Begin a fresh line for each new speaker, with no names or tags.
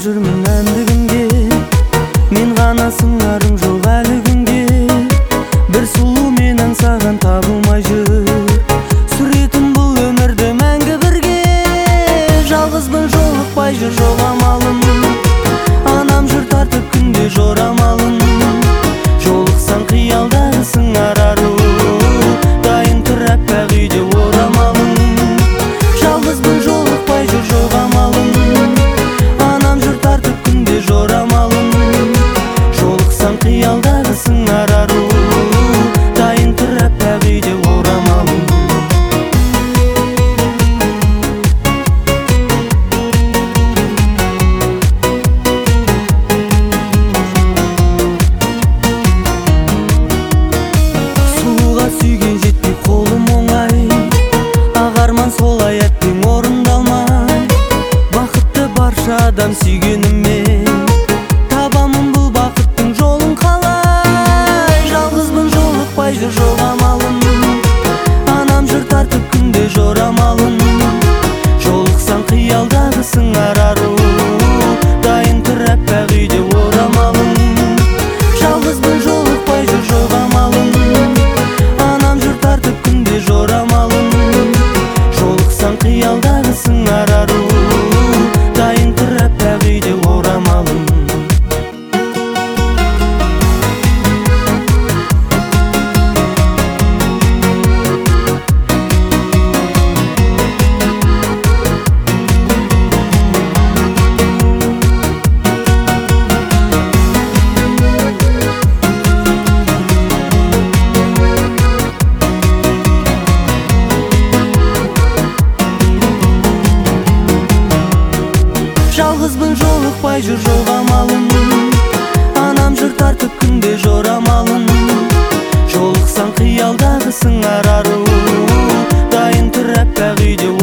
жүрмін әнді күнге, мен ғана сыңарым жоқ әлі күнге. Бір сұлу менен саған табылмай жүр, сүретім бұл өмірді мәңгі бірге. Жалғызбын жолықпай жүр жоқ амалым, анам жүр тартып күнде жорамалын. Жолықсаң қиялдағы сыңар ару, дайын тұр аппақ үйде орамалың. Жалғызбын жолықпай жүр жоқ амалым, анам жүр тартып күнде жорамалын. Жолықсаң қиялдағы сыңар ару, дайын тұр аппақ үйде орамалың. Сұлуға сүйген жетпей қолым оңай, ағарман солай әттең орындалмай. Бақытты барша адам сүйгенімен, табамын бұл бақыттың жолын қалай. Жалғызбын жолықпай жүр жоқ амалым, анам жүр тартып күнде жорамалын. Жолықсаң қиялдағы сыңар ару, дайын тұр аппақ үйде орамалың. Жалғызбын жолықпай жүр жоқ амалым, анам жүр тартып күнде жорамалын. Жолықсаң қиялдағы сыңар ару, дайын тұр аппақ үйде орамалың. Жалғызбын жолықпай жүр жоқ амалым, анам жүр тартып күнде жорамалын. Жолықсаң қиялдағы сыңар ару, дайын тұр аппақ үйде